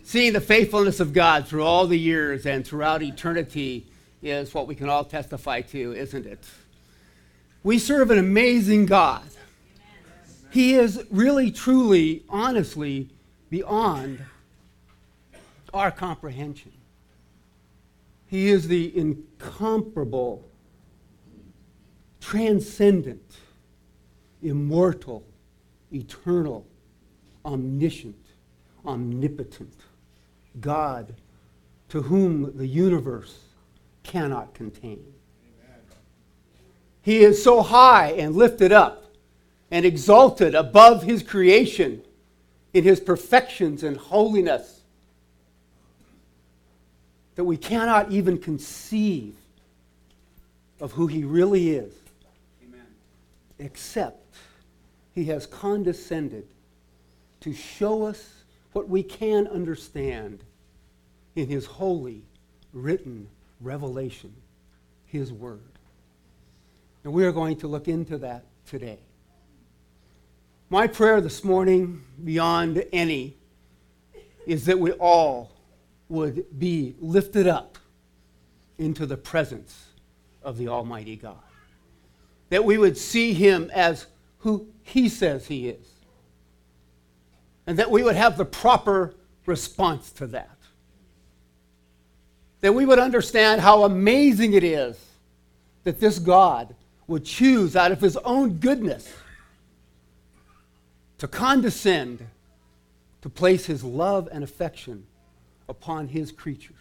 Seeing the faithfulness of God through all the years and throughout eternity is what we can all testify to, isn't it? We serve an amazing God. He is really, truly, honestly beyond our comprehension. He is the incomparable, transcendent, immortal, eternal, omniscient, omnipotent God to whom the universe cannot contain. Amen. He is so high and lifted up and exalted above his creation in his perfections and holiness that we cannot even conceive of who he really is. Amen. Except he has condescended to show us what we can understand in his holy, written revelation, his word. And we are going to look into that today. My prayer this morning, beyond any, is that we all would be lifted up into the presence of the Almighty God. That we would see him as who he says he is. And that we would have the proper response to that. That we would understand how amazing it is that this God would choose out of his own goodness to condescend to place his love and affection upon his creatures.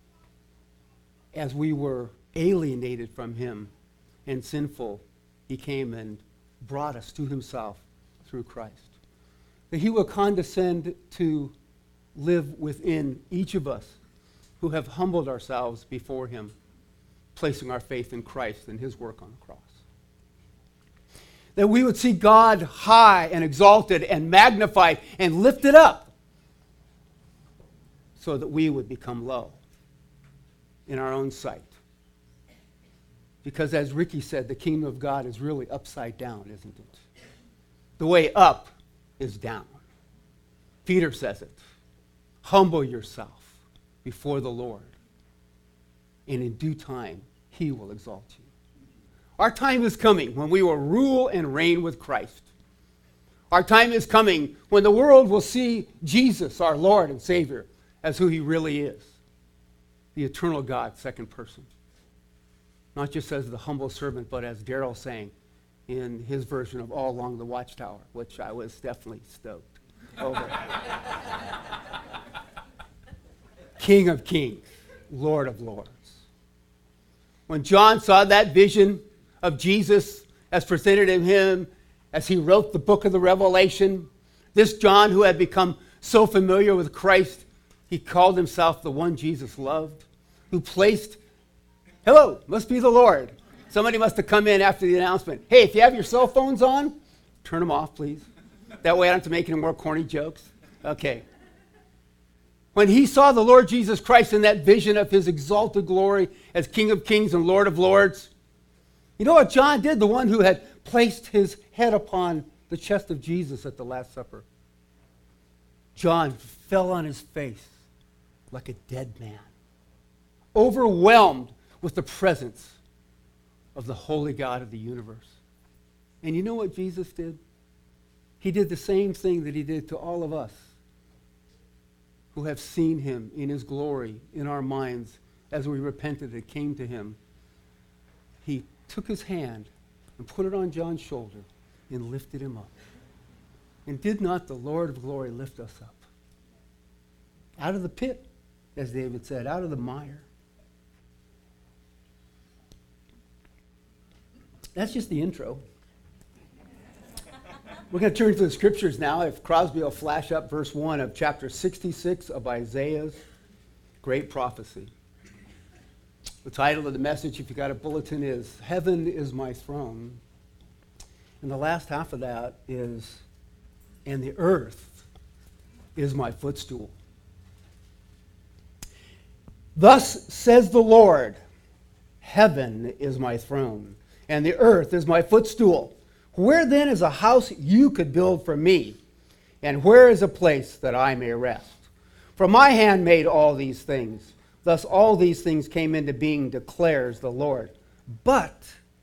As we were alienated from him and sinful, he came and brought us to himself through Christ. That he will condescend to live within each of us who have humbled ourselves before him, placing our faith in Christ and his work on the cross. That we would see God high and exalted and magnified and lifted up so that we would become low in our own sight. Because as Ricky said, the kingdom of God is really upside down, isn't it? The way up is down. Peter says it. Humble yourself before the Lord, and in due time he will exalt you. Our time is coming when we will rule and reign with Christ. Our time is coming when the world will see Jesus, our Lord and Savior, as who he really is. The eternal God, second person. Not just as the humble servant, but as Daryl sang in his version of All Along the Watchtower, which I was definitely stoked over. King of kings, Lord of lords. When John saw that vision of Jesus as presented in him as he wrote the book of the Revelation, this John who had become so familiar with Christ, he called himself the one Jesus loved, who placed, hello, must be the Lord. Somebody must have come in after the announcement. Hey, if you have your cell phones on, turn them off, please. That way I don't have to make any more corny jokes. Okay. When he saw the Lord Jesus Christ in that vision of his exalted glory as King of kings and Lord of lords, you know what John did? The one who had placed his head upon the chest of Jesus at the Last Supper. John fell on his face like a dead man, overwhelmed with the presence of the holy God of the universe. And you know what Jesus did? He did the same thing that he did to all of us who have seen him in his glory in our minds as we repented and came to him. He took his hand and put it on John's shoulder and lifted him up. And did not the Lord of glory lift us up? Out of the pit, as David said, out of the mire. That's just the intro. We're going to turn to the scriptures now. If Crosby will flash up verse 1 of chapter 66 of Isaiah's great prophecy. The title of the message, if you got a bulletin, is Heaven is My Throne. And the last half of that is, and the earth is my footstool. Thus says the Lord, heaven is my throne, and the earth is my footstool. Where then is a house you could build for me? And where is a place that I may rest? For my hand made all these things. Thus all these things came into being, declares the Lord. But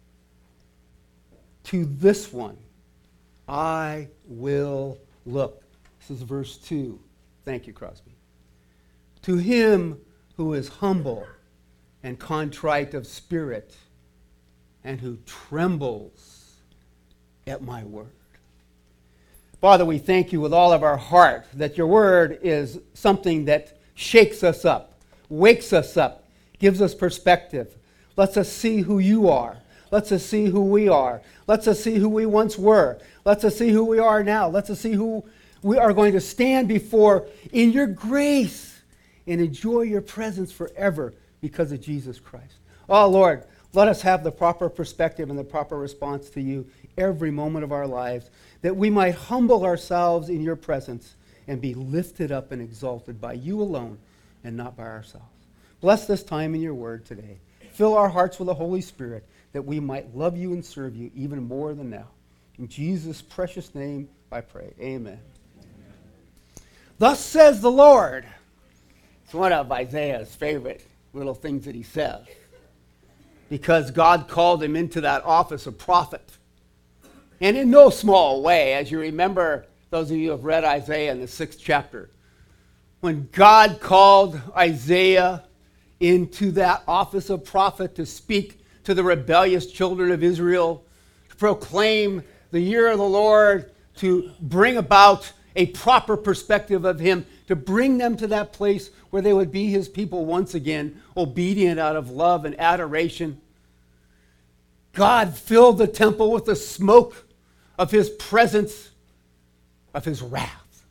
to this one I will look. This is verse 2. Thank you, Crosby. To him who is humble and contrite of spirit, and who trembles at my word. Father, we thank you with all of our heart that your word is something that shakes us up, wakes us up, gives us perspective, lets us see who you are, lets us see who we are, lets us see who we once were, lets us see who we are now, lets us see who we are going to stand before in your grace and enjoy your presence forever because of Jesus Christ. Oh, Lord, let us have the proper perspective and the proper response to you every moment of our lives, that we might humble ourselves in your presence and be lifted up and exalted by you alone and not by ourselves. Bless this time in your word today. Fill our hearts with the Holy Spirit, that we might love you and serve you even more than now. In Jesus' precious name I pray. Amen. Thus says the Lord. It's one of Isaiah's favorite little things that he says, because God called him into that office of prophet. And in no small way, as you remember, those of you who have read Isaiah in the 6th chapter, when God called Isaiah into that office of prophet to speak to the rebellious children of Israel, to proclaim the year of the Lord, to bring about a proper perspective of him, to bring them to that place where they would be his people once again, obedient out of love and adoration. God filled the temple with the smoke of his presence, of his wrath.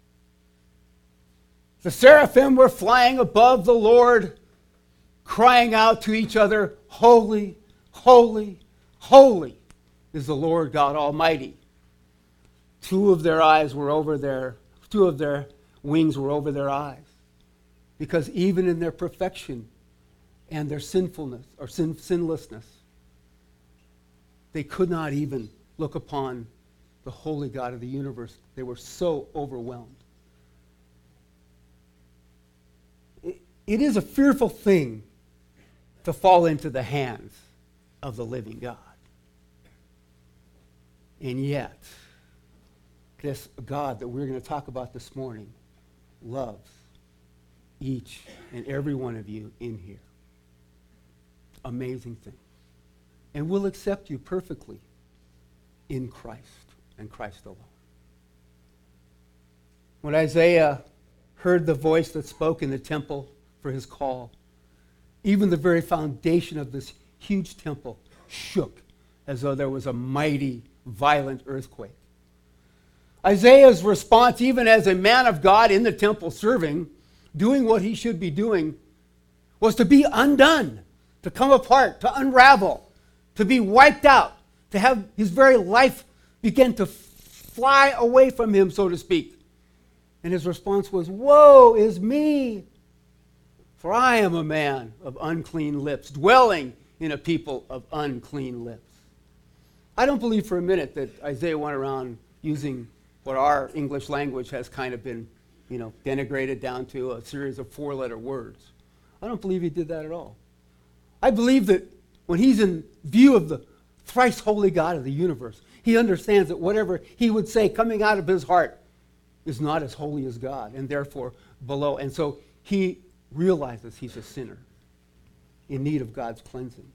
The seraphim were flying above the Lord, crying out to each other, "Holy, holy, holy is the Lord God Almighty." Two of their wings were over their eyes, because even in their perfection and their sinfulness or sinlessness, they could not even look upon the holy God of the universe. They were so overwhelmed. It is a fearful thing to fall into the hands of the living God. And yet, this God that we're going to talk about this morning loves each and every one of you in here. Amazing thing. And will accept you perfectly in Christ and Christ alone. When Isaiah heard the voice that spoke in the temple for his call, even the very foundation of this huge temple shook as though there was a mighty, violent earthquake. Isaiah's response, even as a man of God in the temple serving, doing what he should be doing, was to be undone, to come apart, to unravel, to be wiped out, to have his very life begin to fly away from him, so to speak. And his response was, "Woe is me, for I am a man of unclean lips, dwelling in a people of unclean lips." I don't believe for a minute that Isaiah went around using what our English language has kind of been, denigrated down to a series of 4-letter words. I don't believe he did that at all. I believe that when he's in view of the thrice holy God of the universe, he understands that whatever he would say coming out of his heart is not as holy as God, and therefore below. And so he realizes he's a sinner in need of God's cleansing.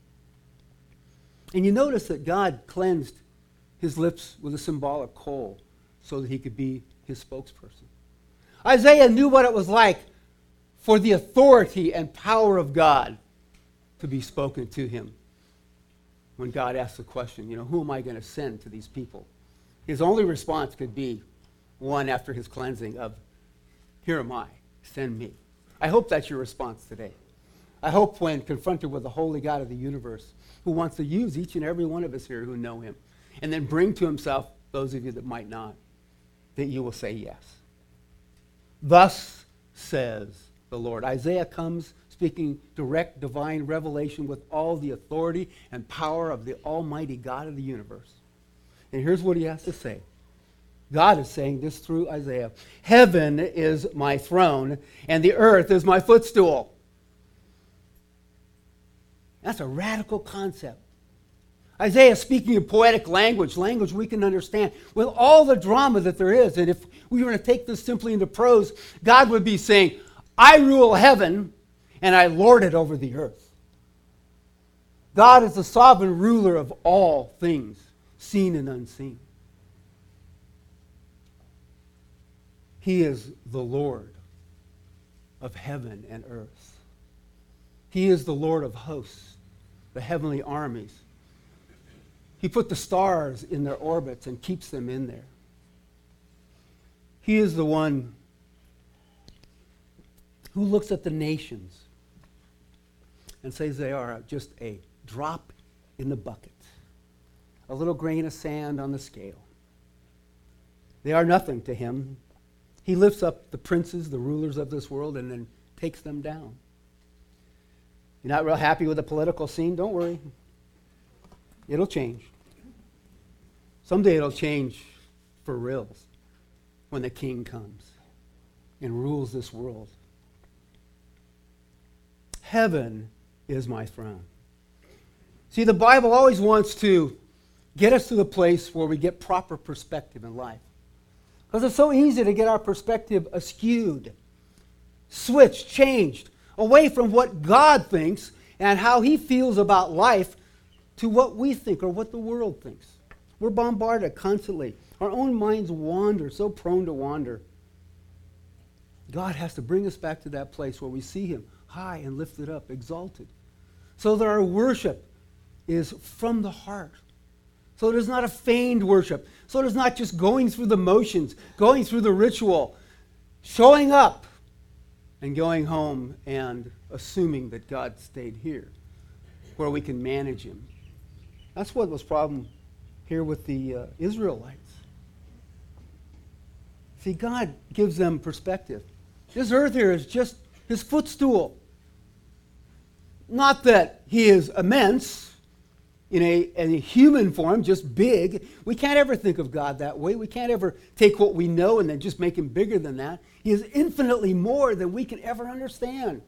And you notice that God cleansed his lips with a symbolic coal so that he could be his spokesperson. Isaiah knew what it was like for the authority and power of God to be spoken to him. When God asked the question, who am I going to send to these people? His only response could be one after his cleansing of, "Here am I, send me." I hope that's your response today. I hope when confronted with the holy God of the universe, who wants to use each and every one of us here who know him, and then bring to himself those of you that might not, that you will say yes. Thus says the Lord. Isaiah comes speaking direct divine revelation with all the authority and power of the almighty God of the universe. And here's what he has to say. God is saying this through Isaiah. Heaven is my throne, and the earth is my footstool. That's a radical concept. Isaiah speaking in poetic language we can understand, with all the drama that there is. And if we were to take this simply into prose, God would be saying, I rule heaven, and I lord it over the earth. God is the sovereign ruler of all things, seen and unseen. He is the Lord of heaven and earth. He is the Lord of hosts, the heavenly armies. He put the stars in their orbits and keeps them in there. He is the one who looks at the nations and says they are just a drop in the bucket, a little grain of sand on the scale. They are nothing to him. He lifts up the princes, the rulers of this world, and then takes them down. You're not real happy with the political scene? Don't worry. It'll change. Someday it'll change for reals when the king comes and rules this world. Heaven is my throne. See, the Bible always wants to get us to the place where we get proper perspective in life. Because it's so easy to get our perspective askewed, switched, changed, away from what God thinks and how he feels about life to what we think or what the world thinks. We're bombarded constantly. Our own minds wander, so prone to wander. God has to bring us back to that place where we see him high and lifted up, exalted, so that our worship is from the heart. So it is not a feigned worship. So it is not just going through the motions, going through the ritual, showing up and going home and assuming that God stayed here, where we can manage him. That's what was the problem here with the Israelites. See, God gives them perspective. This earth here is just his footstool. Not that he is immense in a human form, just big. We can't ever think of God that way. We can't ever take what we know and then just make him bigger than that. He is infinitely more than we can ever understand.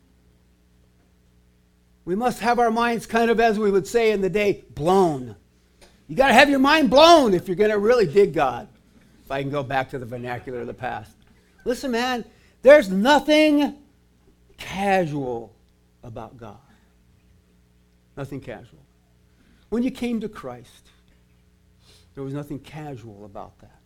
We must have our minds kind of, as we would say in the day, blown. You got to have your mind blown if you're going to really dig God. If I can go back to the vernacular of the past. Listen, man, there's nothing casual about God. Nothing casual. When you came to Christ, there was nothing casual about that.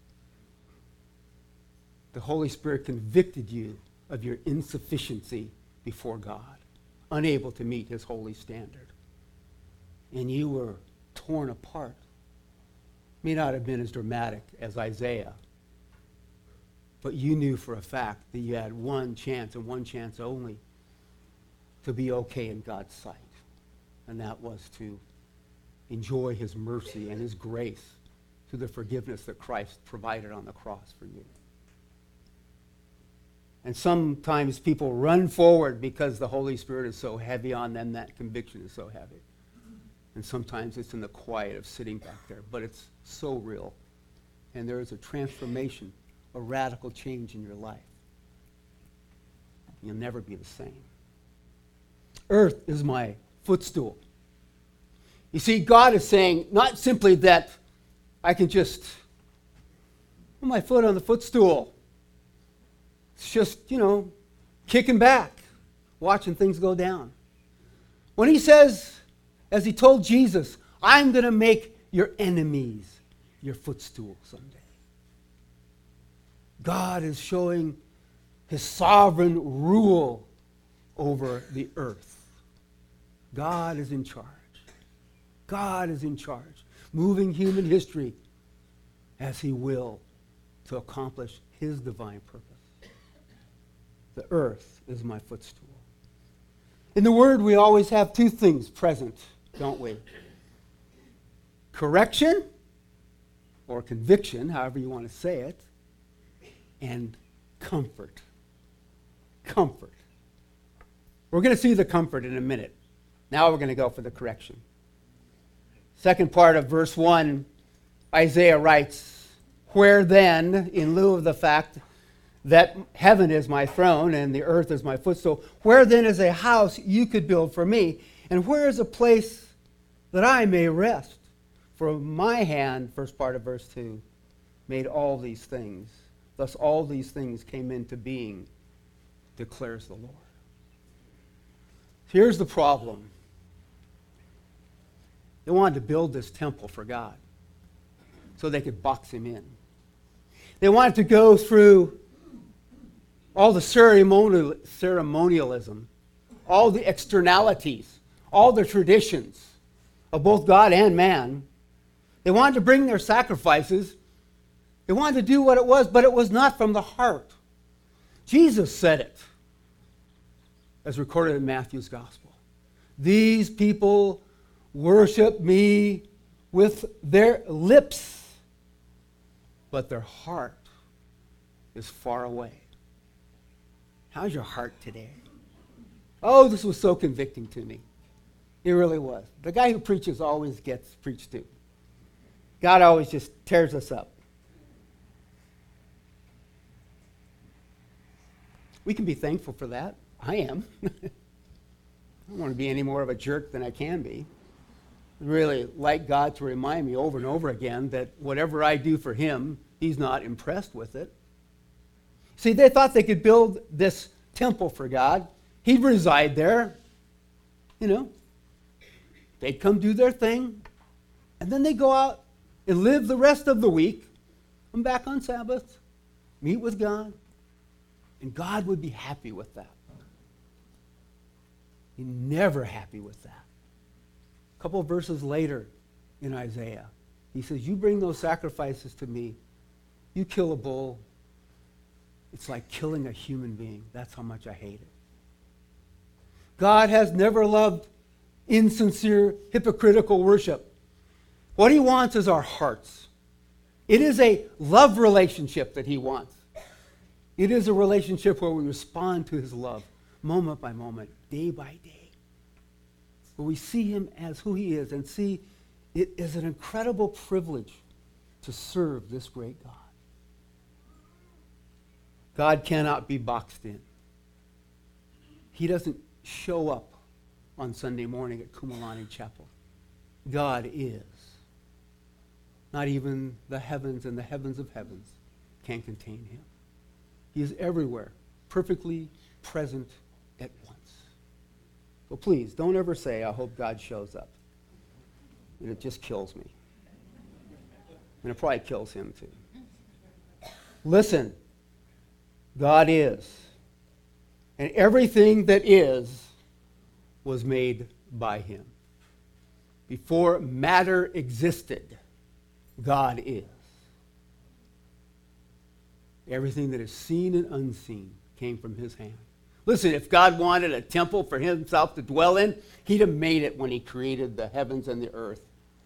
The Holy Spirit convicted you of your insufficiency before God, unable to meet his holy standard. And you were torn apart. May not have been as dramatic as Isaiah, but you knew for a fact that you had one chance and one chance only to be okay in God's sight. And that was to enjoy his mercy and his grace through the forgiveness that Christ provided on the cross for you. And sometimes people run forward because the Holy Spirit is so heavy on them, that conviction is so heavy. And sometimes it's in the quiet of sitting back there, but it's so real. And there is a transformation, a radical change in your life. You'll never be the same. Earth is my footstool. You see, God is saying not simply that I can just put my foot on the footstool. It's just, kicking back, watching things go down. When he says, as he told Jesus, I'm going to make your enemies your footstool someday. God is showing his sovereign rule over the earth. God is in charge. God is in charge, moving human history as he will to accomplish his divine purpose. The earth is my footstool. In the Word, we always have two things present, don't we? Correction, or conviction, however you want to say it, and comfort. Comfort. We're going to see the comfort in a minute. Now we're going to go for the correction. Second part of verse 1, Isaiah writes, Where then, in lieu of the fact that heaven is my throne and the earth is my footstool, where then is a house you could build for me? And where is a place that I may rest? For my hand, first part of verse 2, made all these things. Thus all these things came into being, declares the Lord. Here's the problem. They wanted to build this temple for God so they could box him in. They wanted to go through all the ceremonialism, all the externalities, all the traditions of both God and man. They wanted to bring their sacrifices. They wanted to do what it was, but it was not from the heart. Jesus said it, as recorded in Matthew's gospel. These people worship me with their lips, but their heart is far away. How's your heart today? Oh, this was so convicting to me. It really was. The guy who preaches always gets preached to. God always just tears us up. We can be thankful for that. I am. I don't want to be any more of a jerk than I can be. I really like God to remind me over and over again that whatever I do for him, he's not impressed with it. See, they thought they could build this temple for God. He'd reside there. You know, they'd come do their thing, and then they'd go out and live the rest of the week, come back on Sabbath, meet with God, and God would be happy with that. He's never happy with that. A couple of verses later in Isaiah, he says, you bring those sacrifices to me, you kill a bull, it's like killing a human being. That's how much I hate it. God has never loved insincere, hypocritical worship. What he wants is our hearts. It is a love relationship that he wants. It is a relationship where we respond to his love, moment by moment, day by day. Where we see him as who he is and see it as an incredible privilege to serve this great God. God cannot be boxed in. He doesn't show up on Sunday morning at Kumalani Chapel. God is. Not even the heavens and the heavens of heavens can contain him. He is everywhere, perfectly present at once. So please, don't ever say, I hope God shows up. And it just kills me. And it probably kills him too. Listen, God is. And everything that is was made by him. Before matter existed, God is. Everything that is seen and unseen came from his hand. Listen, if God wanted a temple for himself to dwell in, he'd have made it when he created the heavens and the earth.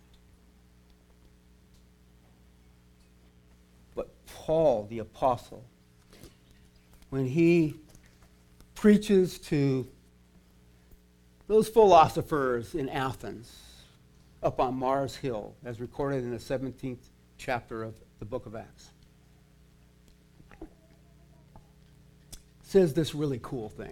But Paul, the apostle, when he preaches to those philosophers in Athens up on Mars Hill, as recorded in the 17th chapter of the book of Acts, says this really cool thing.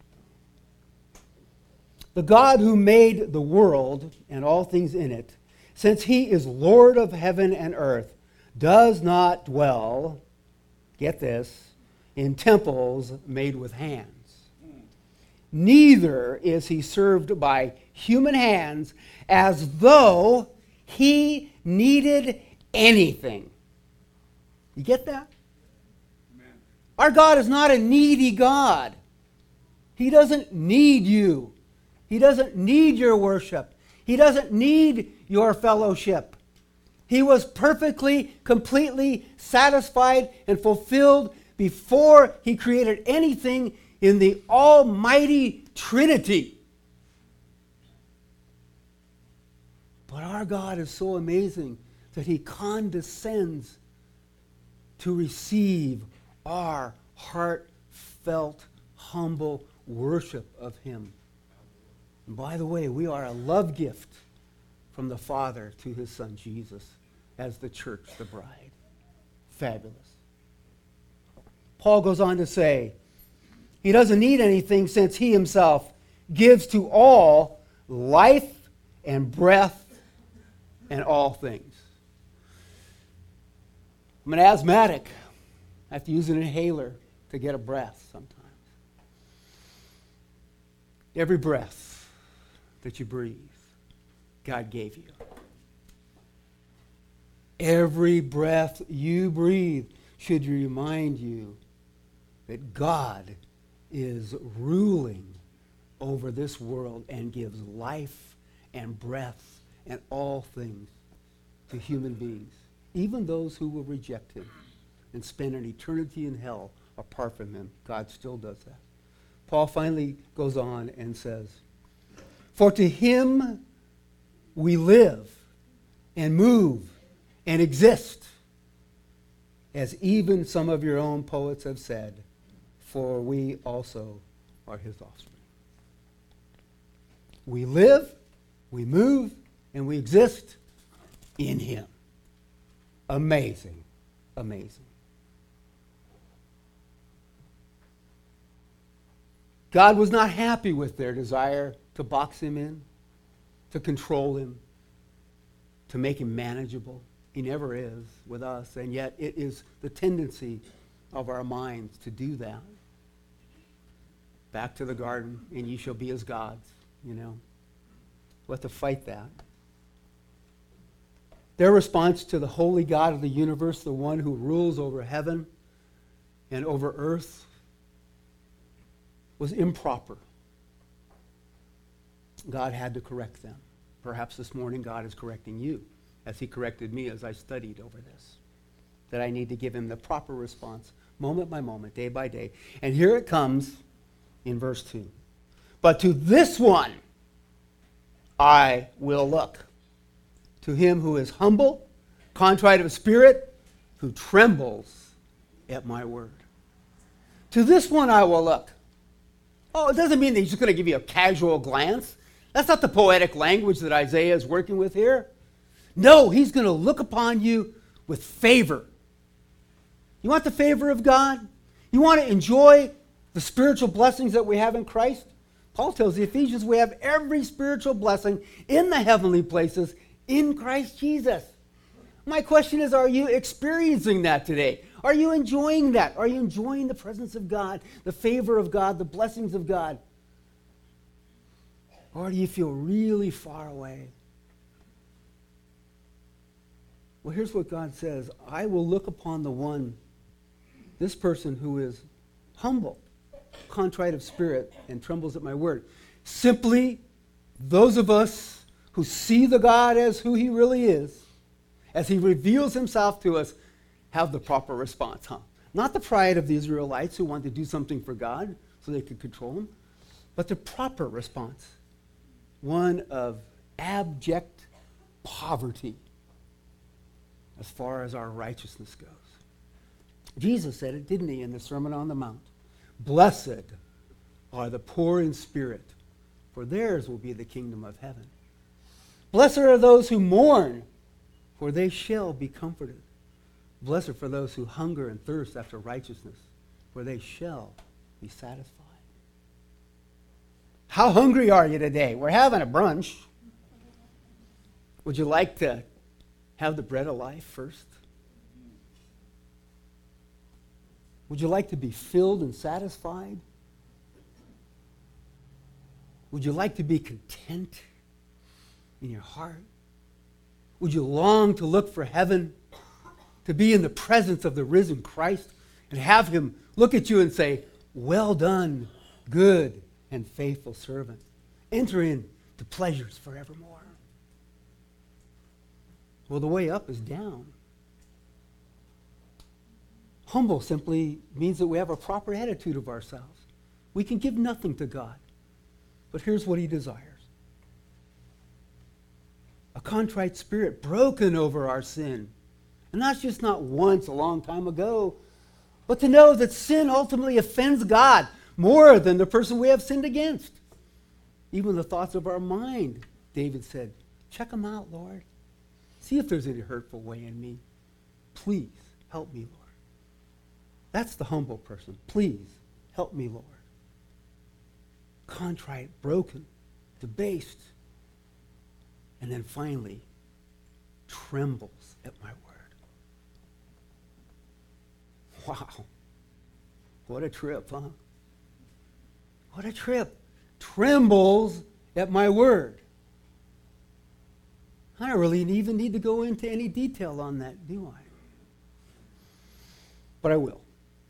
The God who made the world and all things in it, since he is Lord of heaven and earth, does not dwell, get this, in temples made with hands. Neither is he served by human hands as though he needed anything. You get that? Amen. Our God is not a needy God. He doesn't need you. He doesn't need your worship. He doesn't need your fellowship. He was perfectly, completely satisfied and fulfilled before he created anything in the almighty Trinity. But our God is so amazing that he condescends to receive our heartfelt, humble worship of him. And by the way, we are a love gift from the Father to his Son Jesus as the church, the bride. fabulous. Paul goes on to say, he doesn't need anything since he himself gives to all life and breath and all things. I'm an asthmatic. I have to use an inhaler to get a breath sometimes. Every breath that you breathe, God gave you. Every breath you breathe should remind you that God is ruling over this world and gives life and breath and all things to human beings, even those who will reject him and spend an eternity in hell apart from him. God still does that. Paul finally goes on and says, for to him we live and move and exist, as even some of your own poets have said, for we also are his offspring. We live, we move, and we exist in him. Amazing, amazing. God was not happy with their desire to box him in, to control him, to make him manageable. He never is with us, and yet it is the tendency of our minds to do that. Back to the garden, and ye shall be as gods, you know. We'll have to fight that. Their response to the holy God of the universe, the one who rules over heaven and over earth, was improper. God had to correct them. Perhaps this morning God is correcting you, as he corrected me as I studied over this, that I need to give him the proper response, moment by moment, day by day. And here it comes in verse 2. But to this one I will look, to him who is humble, contrite of spirit, who trembles at my word. To this one I will look. Oh, it doesn't mean that he's just going to give you a casual glance. That's not the poetic language that Isaiah is working with here. No, he's going to look upon you with favor. You want the favor of God? You want to enjoy the spiritual blessings that we have in Christ? Paul tells the Ephesians we have every spiritual blessing in the heavenly places in Christ Jesus. My question is, are you experiencing that today? Are you enjoying that? Are you enjoying the presence of God, the favor of God, the blessings of God? Or do you feel really far away? Well, here's what God says. I will look upon the one, this person who is humble, contrite of spirit, and trembles at my word. Simply, those of us who see the God as who he really is, as he reveals himself to us, have the proper response, Not the pride of the Israelites who want to do something for God so they could control him, but the proper response, one of abject poverty as far as our righteousness goes. Jesus said it, didn't he, in the Sermon on the Mount? Blessed are the poor in spirit, for theirs will be the kingdom of heaven. Blessed are those who mourn, for they shall be comforted. Blessed for those who hunger and thirst after righteousness, for they shall be satisfied. How hungry are you today? We're having a brunch. Would you like to have the bread of life first? Would you like to be filled and satisfied? Would you like to be content in your heart? Would you long to look for heaven, to be in the presence of the risen Christ and have him look at you and say, well done, good and faithful servant. Enter into pleasures forevermore. Well, the way up is down. Humble simply means that we have a proper attitude of ourselves. We can give nothing to God. But here's what he desires. A contrite spirit broken over our sin. And that's just not once a long time ago, but to know that sin ultimately offends God more than the person we have sinned against. Even the thoughts of our mind, David said, check them out, Lord. See if there's any hurtful way in me. Please help me, Lord. That's the humble person. Please, help me, Lord. Contrite, broken, debased, and then finally trembles at my word. Wow. What a trip, huh? What a trip. Trembles at my word. I don't really even need to go into any detail on that, do I? But I will.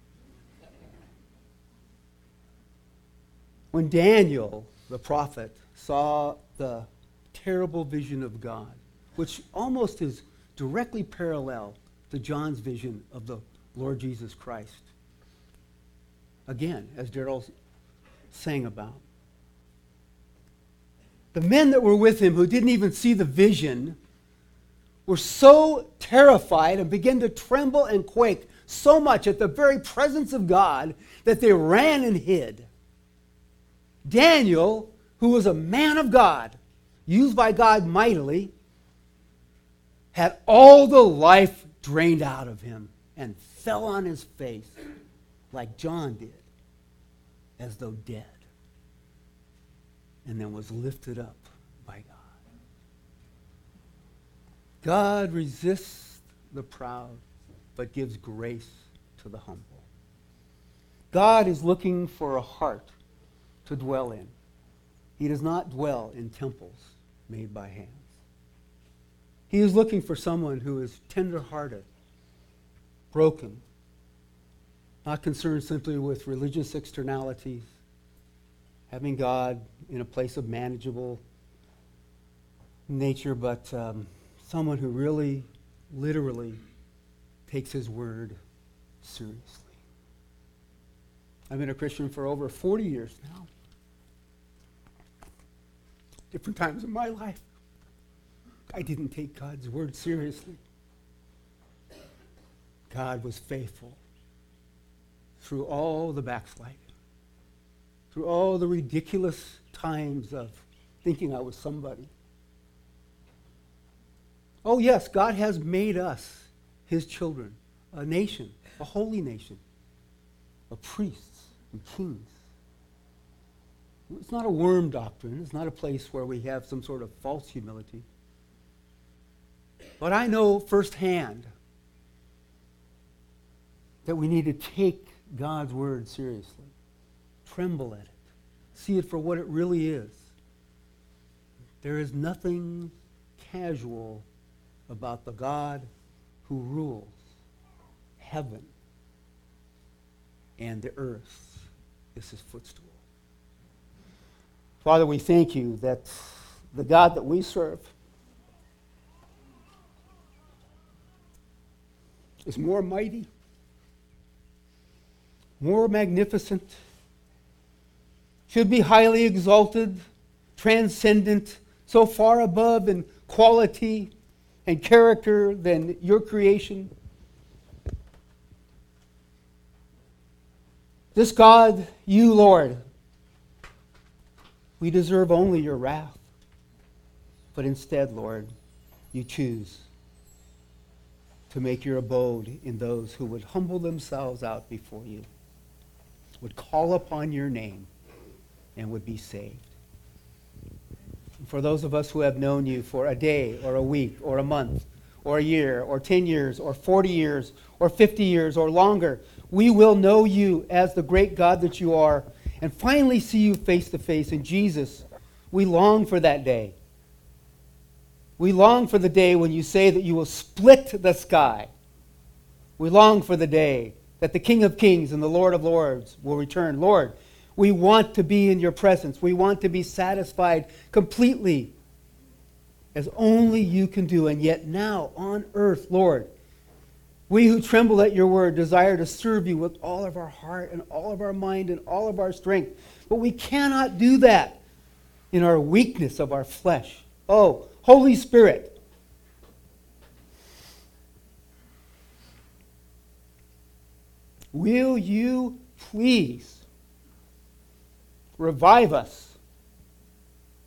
When Daniel, the prophet, saw the terrible vision of God, which almost is directly parallel to John's vision of the Lord Jesus Christ. Again, as Darrell sang about. The men that were with him who didn't even see the vision were so terrified and began to tremble and quake so much at the very presence of God that they ran and hid. Daniel, who was a man of God, used by God mightily, had all the life drained out of him and fell on his face like John did, as though dead, and then was lifted up by God. God resists the proud, but gives grace to the humble. God is looking for a heart to dwell in. He does not dwell in temples made by hands. He is looking for someone who is tender-hearted, broken, not concerned simply with religious externalities, having God in a place of manageable nature, but someone who really, literally takes his word seriously. I've been a Christian for over 40 years now. Different times in my life, I didn't take God's word seriously. God was faithful through all the backsliding, through all the ridiculous times of thinking I was somebody. Oh yes, God has made us his children, a nation, a holy nation, of priests and kings. It's not a worm doctrine. It's not a place where we have some sort of false humility. But I know firsthand that we need to take God's word seriously. Tremble at it. See it for what it really is. There is nothing casual about the God who rules heaven and the earth is his footstool. Father, we thank you that the God that we serve is more mighty, more magnificent, should be highly exalted, transcendent, so far above in quality and character than your creation. This God, you, Lord, we deserve only your wrath. But instead, Lord, you choose to make your abode in those who would humble themselves out before you, would call upon your name, and would be saved. And for those of us who have known you for a day or a week or a month or a year or 10 years or 40 years or 50 years or longer, we will know you as the great God that you are and finally see you face to face. And Jesus, we long for that day. We long for the day when you say that you will split the sky. We long for the day that the King of Kings and the Lord of Lords will return. Lord, we want to be in your presence. We want to be satisfied completely as only you can do. And yet now on earth, Lord, we who tremble at your word desire to serve you with all of our heart and all of our mind and all of our strength. But we cannot do that in our weakness of our flesh. Oh, Holy Spirit, will you please revive us,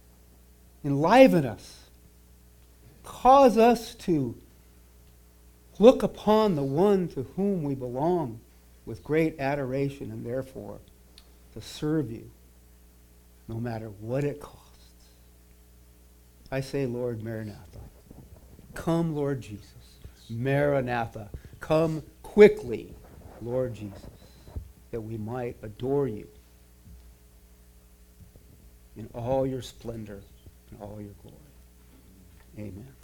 enliven us, cause us to look upon the one to whom we belong with great adoration, and therefore to serve you no matter what it costs. I say, Lord, Maranatha. Come, Lord Jesus. Maranatha. Come quickly, Lord Jesus, that we might adore you in all your splendor and all your glory. Amen.